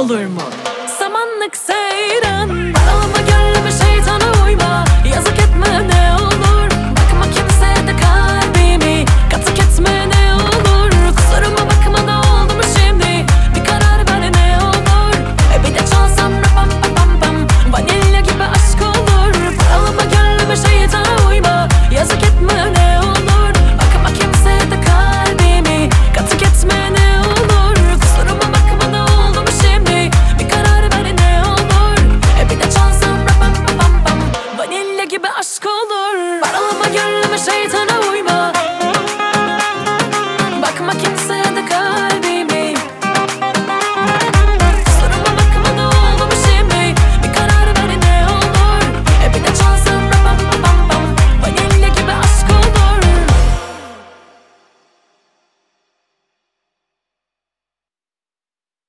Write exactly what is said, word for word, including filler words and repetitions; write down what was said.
olur mu? Samanlık seyran, alma gönlüme şeytana uyma. Yazık etme ne olur, bakma kimseye de kalbimi katık etme ne olur. Kusuruma bakma da oldu mu şimdi, bir karar ver ne olur. E bir de çalsam rapam pam pam, vanilya gibi aşk olur. Alma gönlüme şeytana uyma, yazık etme ne olur, bakma kimseye de kalbimi katık etme ne olur. Kusuruma bakma da oldu mu şimdi, bir karar ver ne olur. E bir de çalsam rapam pam pam, vanilya gibi aşk olur. Alma gönlüme şeytana